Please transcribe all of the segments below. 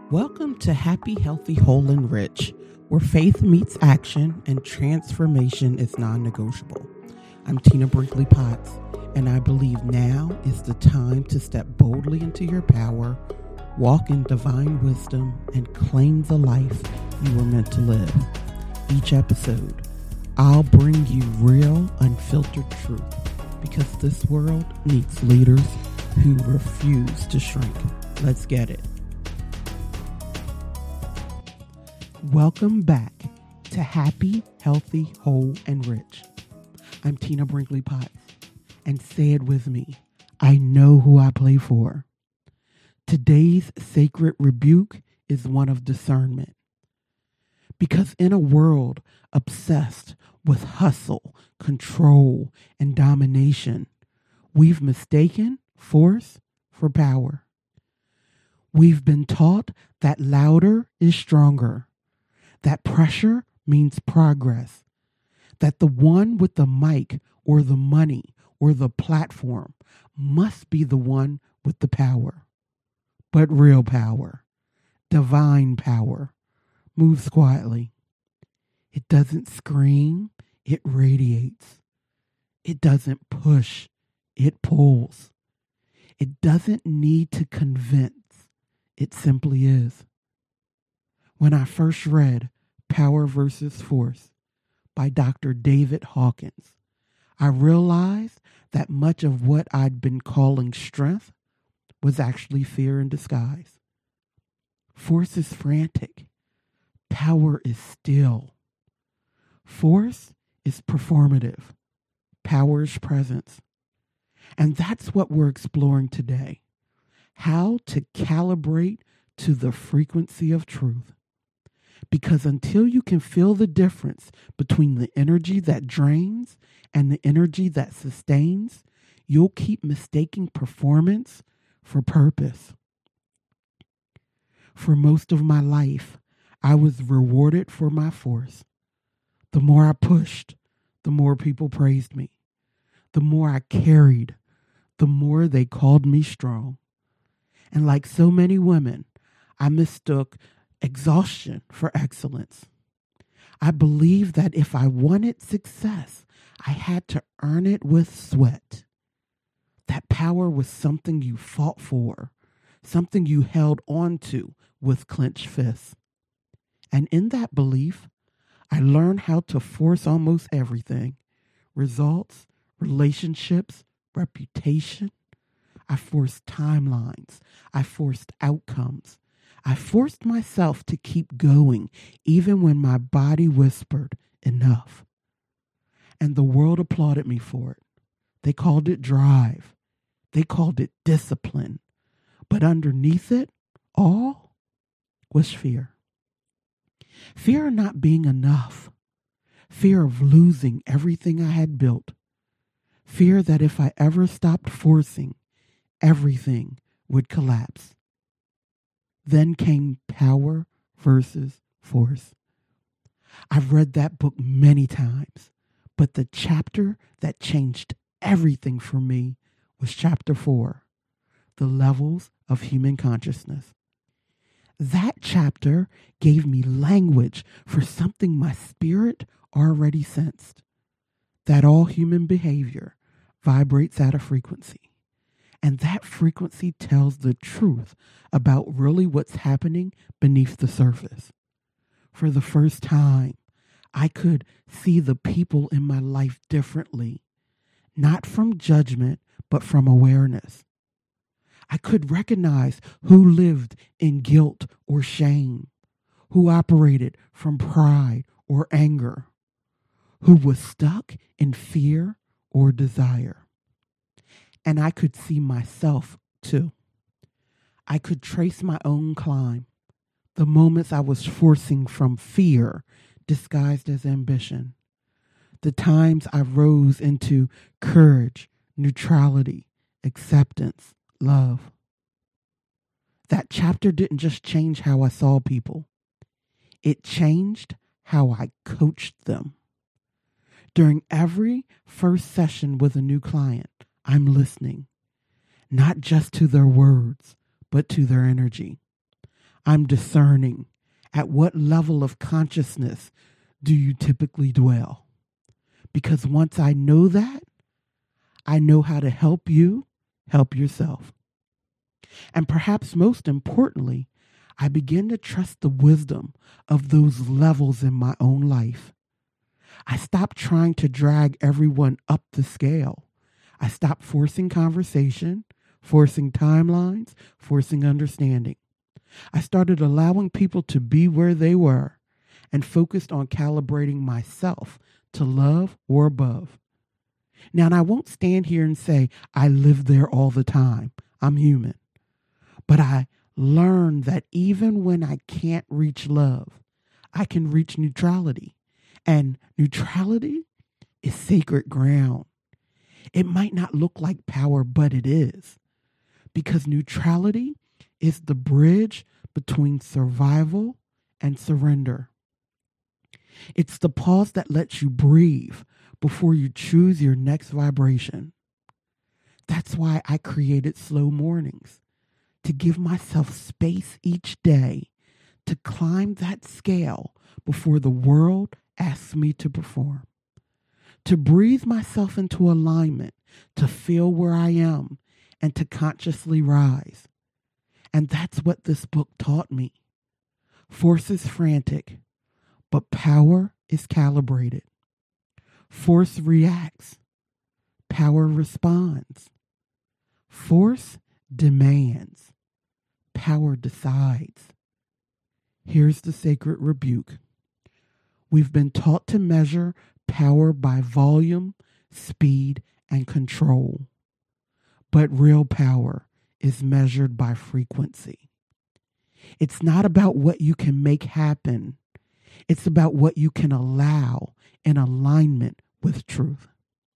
Welcome to Happy, Healthy, Whole, and Rich, where faith meets action and transformation is non-negotiable. I'm Tina Brinkley Potts, and I believe now is the time to step boldly into your power, walk in divine wisdom, and claim the life you were meant to live. Each episode, I'll bring you real, unfiltered truth, because this world needs leaders who refuse to shrink. Let's get it. Welcome back to Happy, Healthy, Whole, and Rich. I'm Tina Brinkley Potts, and say it with me, I know who I play for. Today's sacred rebuke is one of discernment. Because in a world obsessed with hustle, control, and domination, we've mistaken force for power. We've been taught that louder is stronger, that pressure means progress, that the one with the mic or the money or the platform must be the one with the power. But real power, divine power, moves quietly. It doesn't scream, it radiates. It doesn't push, it pulls. It doesn't need to convince, it simply is. When I first read Power versus Force by Dr. David Hawkins, I realized that much of what I'd been calling strength was actually fear in disguise. Force is frantic. Power is still. Force is performative. Power is presence. And that's what we're exploring today. How to calibrate to the frequency of truth. Because until you can feel the difference between the energy that drains and the energy that sustains, you'll keep mistaking performance for purpose. For most of my life, I was rewarded for my force. The more I pushed, the more people praised me. The more I carried, the more they called me strong. And like so many women, I mistook exhaustion for excellence. I believed that if I wanted success, I had to earn it with sweat. That power was something you fought for, something you held on to with clenched fists. And in that belief, I learned how to force almost everything. Results, relationships, reputation. I forced timelines. I forced outcomes. I forced myself to keep going, even when my body whispered, enough. And the world applauded me for it. They called it drive. They called it discipline. But underneath it all was fear. Fear of not being enough. Fear of losing everything I had built. Fear that if I ever stopped forcing, everything would collapse. Then came Power versus Force. I've read that book many times, but the chapter that changed everything for me was chapter 4, The Levels of Human Consciousness. That chapter gave me language for something my spirit already sensed, that all human behavior vibrates at a frequency. And that frequency tells the truth about really what's happening beneath the surface. For the first time, I could see the people in my life differently, not from judgment, but from awareness. I could recognize who lived in guilt or shame, who operated from pride or anger, who was stuck in fear or desire. And I could see myself too. I could trace my own climb, the moments I was forcing from fear disguised as ambition, the times I rose into courage, neutrality, acceptance, love. That chapter didn't just change how I saw people. It changed how I coached them. During every first session with a new client, I'm listening, not just to their words, but to their energy. I'm discerning. At what level of consciousness do you typically dwell? Because once I know that, I know how to help you help yourself. And perhaps most importantly, I begin to trust the wisdom of those levels in my own life. I stop trying to drag everyone up the scale. I stop forcing conversation, forcing timelines, forcing understanding. I started allowing people to be where they were and focused on calibrating myself to love or above. Now, and I won't stand here and say I live there all the time. I'm human. But I learned that even when I can't reach love, I can reach neutrality. And neutrality is sacred ground. It might not look like power, but it is. Because neutrality is the bridge between survival and surrender. It's the pause that lets you breathe before you choose your next vibration. That's why I created slow mornings, to give myself space each day to climb that scale before the world asks me to perform. To breathe myself into alignment, to feel where I am, and to consciously rise. And that's what this book taught me. Force is frantic, but power is calibrated. Force reacts, power responds. Force demands, power decides. Here's the sacred rebuke. We've been taught to measure power by volume, speed, and control. But real power is measured by frequency. It's not about what you can make happen. It's about what you can allow in alignment with truth.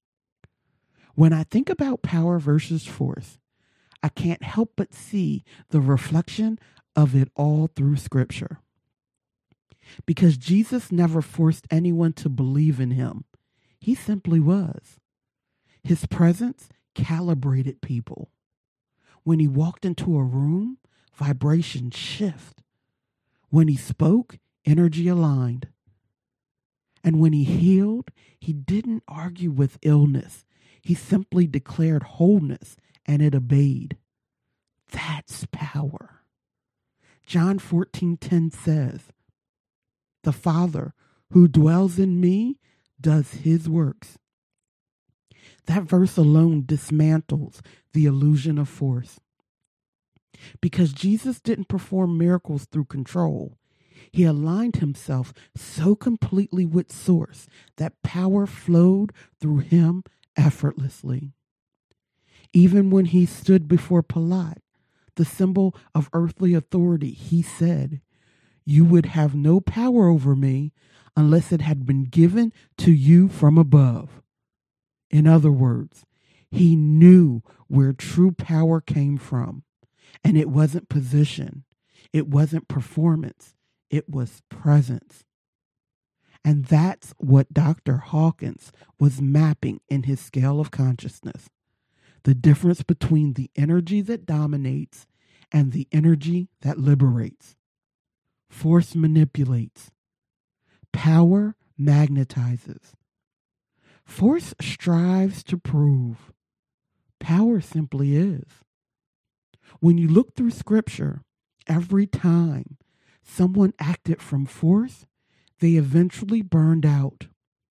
When I think about power versus force, I can't help but see the reflection of it all through Scripture. Because Jesus never forced anyone to believe in him. He simply was. His presence calibrated people. When he walked into a room, vibrations shift. When he spoke, energy aligned. And when he healed, he didn't argue with illness. He simply declared wholeness and it obeyed. That's power. John 14:10 says, "The Father who dwells in me does his works." That verse alone dismantles the illusion of force. Because Jesus didn't perform miracles through control. He aligned himself so completely with Source that power flowed through him effortlessly. Even when he stood before Pilate, the symbol of earthly authority, he said, "You would have no power over me unless it had been given to you from above." In other words, he knew where true power came from. And it wasn't position. It wasn't performance. It was presence. And that's what Dr. Hawkins was mapping in his scale of consciousness. The difference between the energy that dominates and the energy that liberates. Force manipulates. Power magnetizes. Force strives to prove. Power simply is. When you look through Scripture, every time someone acted from force, they eventually burned out.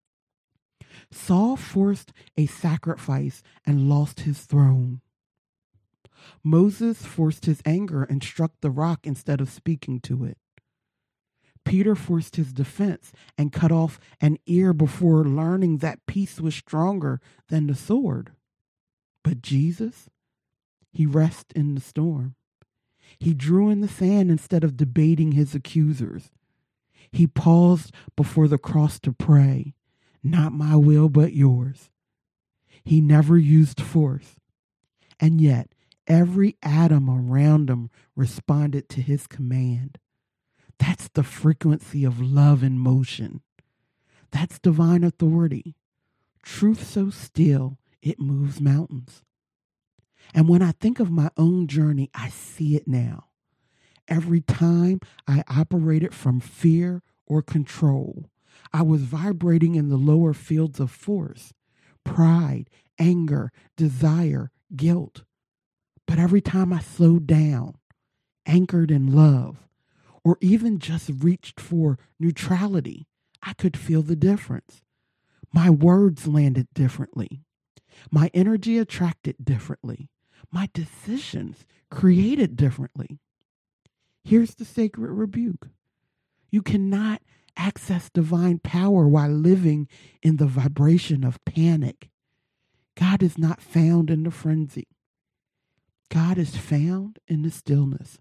Saul forced a sacrifice and lost his throne. Moses forced his anger and struck the rock instead of speaking to it. Peter forced his defense and cut off an ear before learning that peace was stronger than the sword. But Jesus, he rested in the storm. He drew in the sand instead of debating his accusers. He paused before the cross to pray, "Not my will, but yours." He never used force. And yet, every atom around him responded to his command. That's the frequency of love in motion. That's divine authority. Truth so still, it moves mountains. And when I think of my own journey, I see it now. Every time I operated from fear or control, I was vibrating in the lower fields of force, pride, anger, desire, guilt. But every time I slowed down, anchored in love, or even just reached for neutrality, I could feel the difference. My words landed differently. My energy attracted differently. My decisions created differently. Here's the sacred rebuke. You cannot access divine power while living in the vibration of panic. God is not found in the frenzy. God is found in the stillness.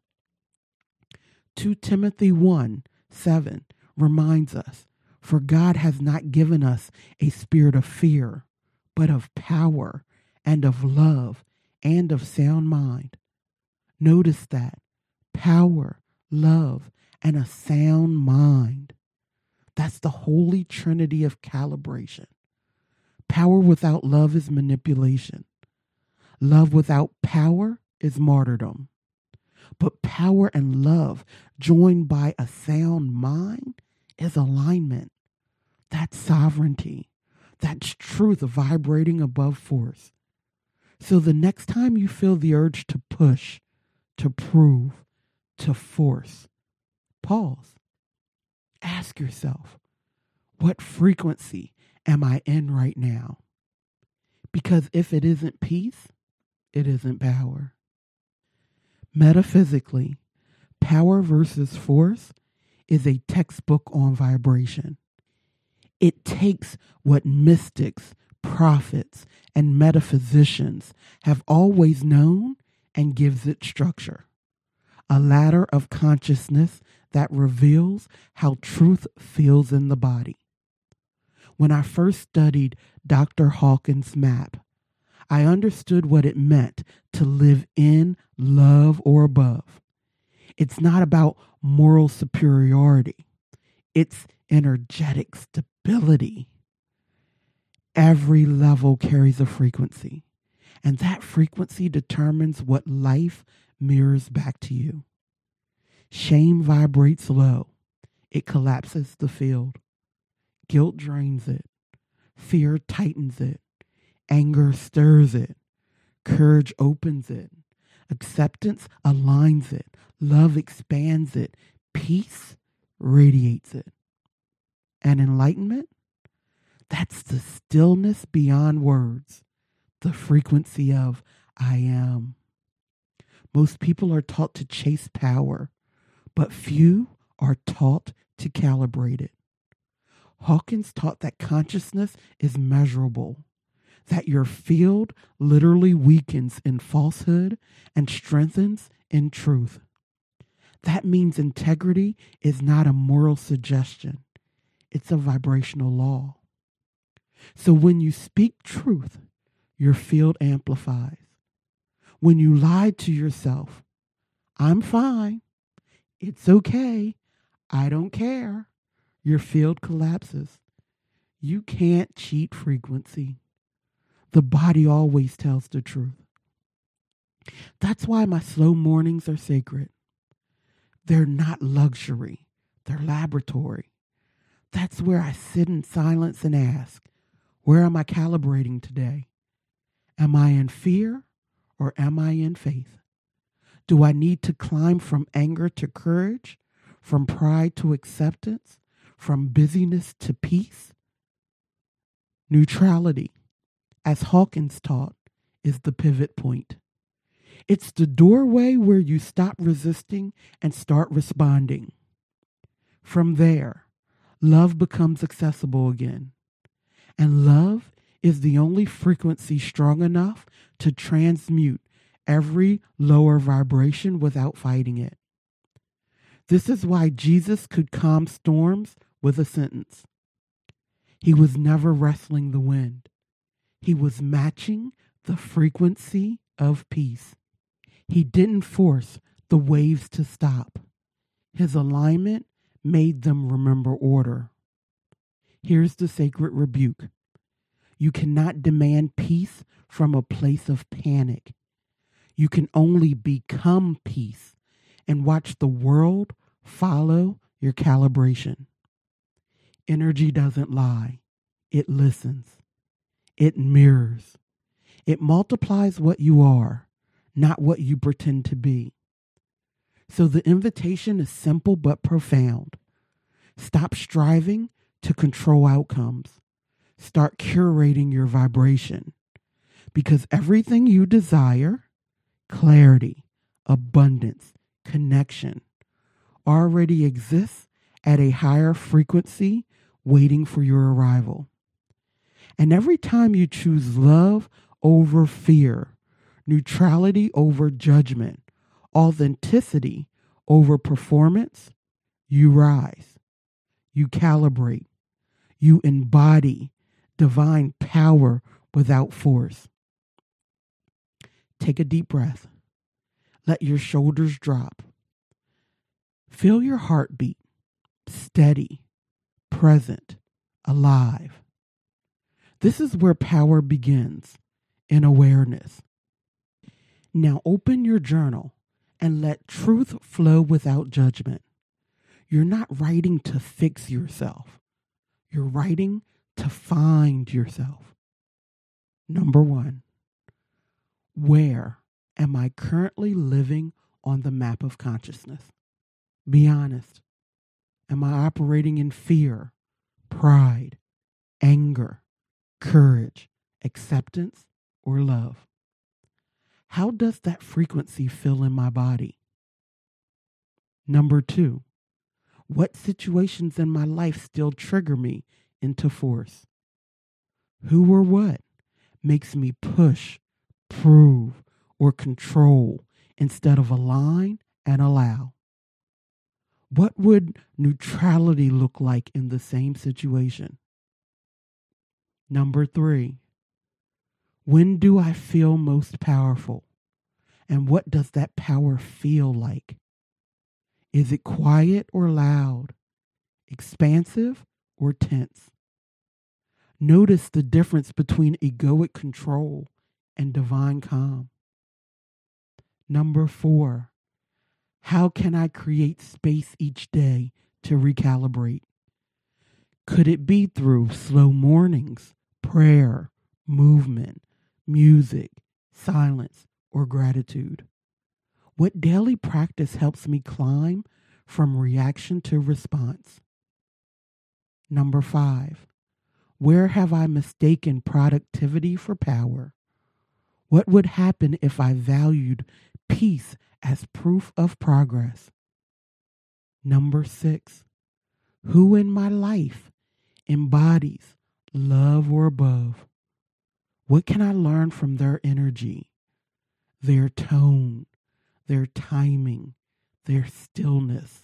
2 Timothy 1:7 reminds us, for God has not given us a spirit of fear, but of power and of love and of sound mind. Notice that power, love, and a sound mind. That's the holy trinity of calibration. Power without love is manipulation. Love without power is martyrdom. But power and love joined by a sound mind is alignment. That's sovereignty. That's truth vibrating above force. So the next time you feel the urge to push, to prove, to force, pause. Ask yourself, what frequency am I in right now? Because if it isn't peace, it isn't power. Metaphysically, power versus force is a textbook on vibration. It takes what mystics, prophets, and metaphysicians have always known and gives it structure. A ladder of consciousness that reveals how truth feels in the body. When I first studied Dr. Hawkins' map, I understood what it meant to live in, love, or above. It's not about moral superiority. It's energetic stability. Every level carries a frequency, and that frequency determines what life mirrors back to you. Shame vibrates low. It collapses the field. Guilt drains it. Fear tightens it. Anger stirs it. Courage opens it. Acceptance aligns it. Love expands it. Peace radiates it. And enlightenment? That's the stillness beyond words. The frequency of I am. Most people are taught to chase power, but few are taught to calibrate it. Hawkins taught that consciousness is measurable, that your field literally weakens in falsehood and strengthens in truth. That means integrity is not a moral suggestion. It's a vibrational law. So when you speak truth, your field amplifies. When you lie to yourself, I'm fine, it's okay, I don't care, your field collapses. You can't cheat frequency. The body always tells the truth. That's why my slow mornings are sacred. They're not luxury. They're laboratory. That's where I sit in silence and ask, where am I calibrating today? Am I in fear or am I in faith? Do I need to climb from anger to courage, from pride to acceptance, from busyness to peace? Neutrality, as Hawkins taught, is the pivot point. It's the doorway where you stop resisting and start responding. From there, love becomes accessible again. And love is the only frequency strong enough to transmute every lower vibration without fighting it. This is why Jesus could calm storms with a sentence. He was never wrestling the wind. He was matching the frequency of peace. He didn't force the waves to stop. His alignment made them remember order. Here's the sacred rebuke. You cannot demand peace from a place of panic. You can only become peace and watch the world follow your calibration. Energy doesn't lie. It listens. It mirrors. It multiplies what you are, not what you pretend to be. So the invitation is simple but profound. Stop striving to control outcomes. Start curating your vibration. Because everything you desire, clarity, abundance, connection, already exists at a higher frequency waiting for your arrival. And every time you choose love over fear, neutrality over judgment, authenticity over performance, you rise, you calibrate, you embody divine power without force. Take a deep breath. Let your shoulders drop. Feel your heartbeat, steady, present, alive. This is where power begins, in awareness. Now open your journal and let truth flow without judgment. You're not writing to fix yourself. You're writing to find yourself. Number 1, where am I currently living on the map of consciousness? Be honest. Am I operating in fear, pride, anger, courage, acceptance, or love? How does that frequency feel in my body? Number 2, what situations in my life still trigger me into force? Who or what makes me push, prove, or control instead of align and allow? What would neutrality look like in the same situation? Number 3, when do I feel most powerful? And what does that power feel like? Is it quiet or loud? Expansive or tense? Notice the difference between egoic control and divine calm. Number 4, how can I create space each day to recalibrate? Could it be through slow mornings, prayer, movement, music, silence, or gratitude? What daily practice helps me climb from reaction to response? Number 5, where have I mistaken productivity for power? What would happen if I valued peace as proof of progress? Number 6, who in my life embodies love or above? What can I learn from their energy, their tone, their timing, their stillness?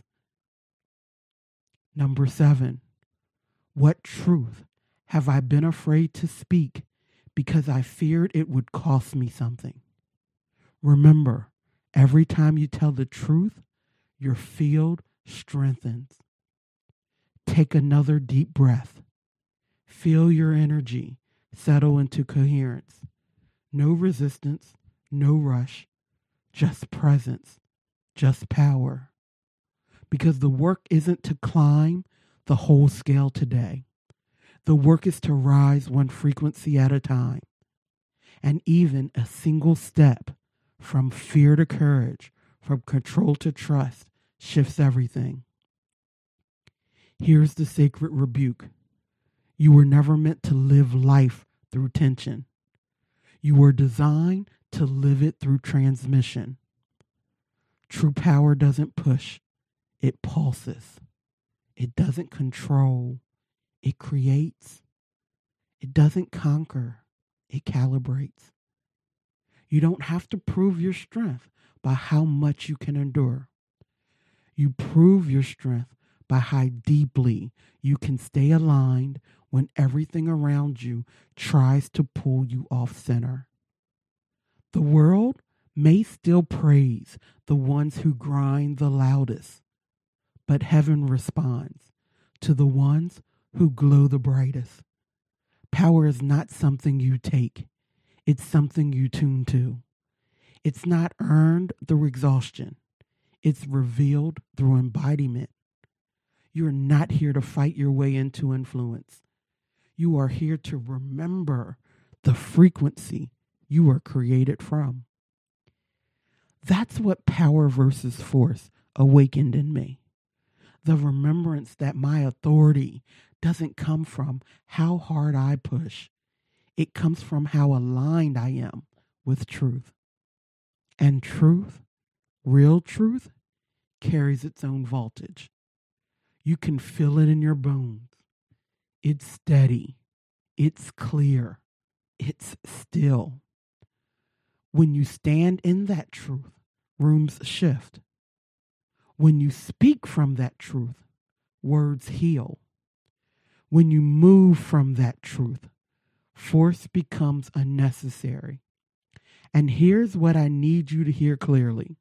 Number 7, what truth have I been afraid to speak because I feared it would cost me something? Remember, every time you tell the truth, your field strengthens. Take another deep breath. Feel your energy settle into coherence. No resistance, no rush, just presence, just power. Because the work isn't to climb the whole scale today. The work is to rise one frequency at a time. And even a single step from fear to courage, from control to trust, shifts everything. Here's the sacred rebuke. You were never meant to live life through tension. You were designed to live it through transmission. True power doesn't push, it pulses. It doesn't control, it creates. It doesn't conquer, it calibrates. You don't have to prove your strength by how much you can endure. You prove your strength by how deeply you can stay aligned when everything around you tries to pull you off center. The world may still praise the ones who grind the loudest, but heaven responds to the ones who glow the brightest. Power is not something you take. It's something you tune to. It's not earned through exhaustion. It's revealed through embodiment. You're not here to fight your way into influence. You are here to remember the frequency you were created from. That's what power versus force awakened in me. The remembrance that my authority doesn't come from how hard I push. It comes from how aligned I am with truth. And truth, real truth, carries its own voltage. You can feel it in your bones. It's steady. It's clear. It's still. When you stand in that truth, rooms shift. When you speak from that truth, words heal. When you move from that truth, force becomes unnecessary. And here's what I need you to hear clearly.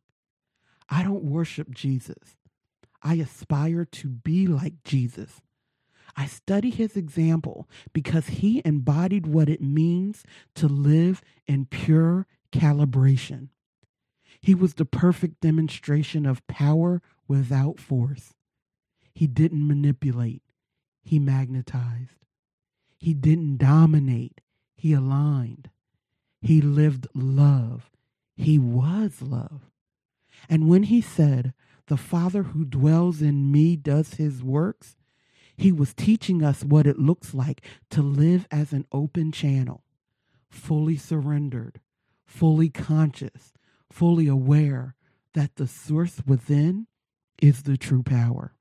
I don't worship Jesus. I aspire to be like Jesus. I study his example because he embodied what it means to live in pure calibration. He was the perfect demonstration of power without force. He didn't manipulate. He magnetized. He didn't dominate. He aligned. He lived love. He was love. And when he said, "The Father who dwells in me does his works," he was teaching us what it looks like to live as an open channel, fully surrendered, fully conscious, fully aware that the source within is the true power.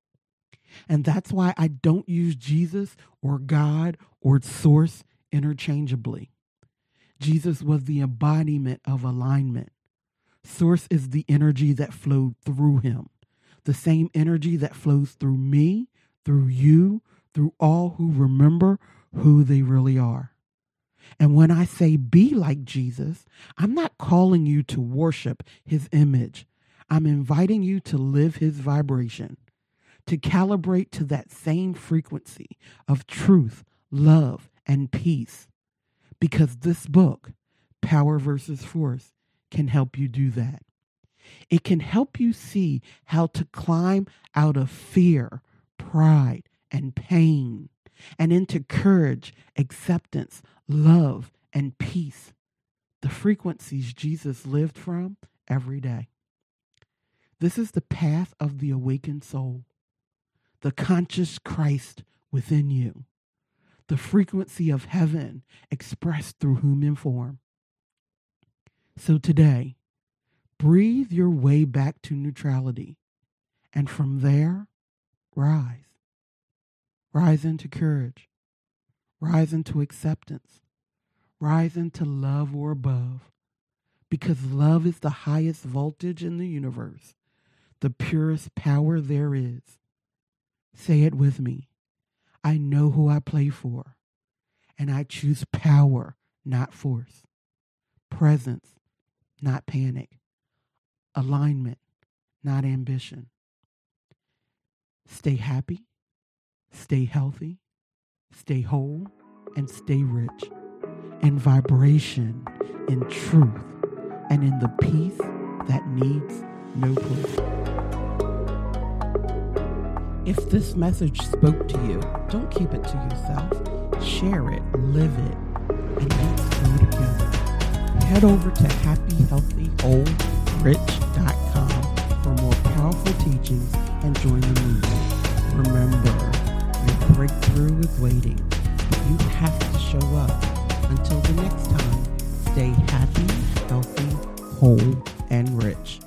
And that's why I don't use Jesus or God or source interchangeably. Jesus was the embodiment of alignment. Source is the energy that flowed through him, the same energy that flows through me, through you, through all who remember who they really are. And when I say be like Jesus, I'm not calling you to worship his image. I'm inviting you to live his vibration, to calibrate to that same frequency of truth, love, and peace. Because this book, Power versus Force, can help you do that. It can help you see how to climb out of fear, pride, and pain, and into courage, acceptance, love, and peace, the frequencies Jesus lived from every day. This is the path of the awakened soul, the conscious Christ within you, the frequency of heaven expressed through human form. So today, breathe your way back to neutrality, and from there, rise. Rise into courage. Rise into acceptance. Rise into love or above. Because love is the highest voltage in the universe, the purest power there is. Say it with me. I know who I play for, and I choose power, not force. Presence, not panic. Alignment, not ambition. Stay happy. Stay healthy, stay whole, and stay rich in vibration, in truth, and in the peace that needs no proof. If this message spoke to you, don't keep it to yourself. Share it, live it, and let's grow together. Head over to happyhealthywholerich.com for more powerful teachings and join the movement. Remember, your breakthrough is waiting. You have to show up. Until the next time, stay happy, healthy, whole, and rich.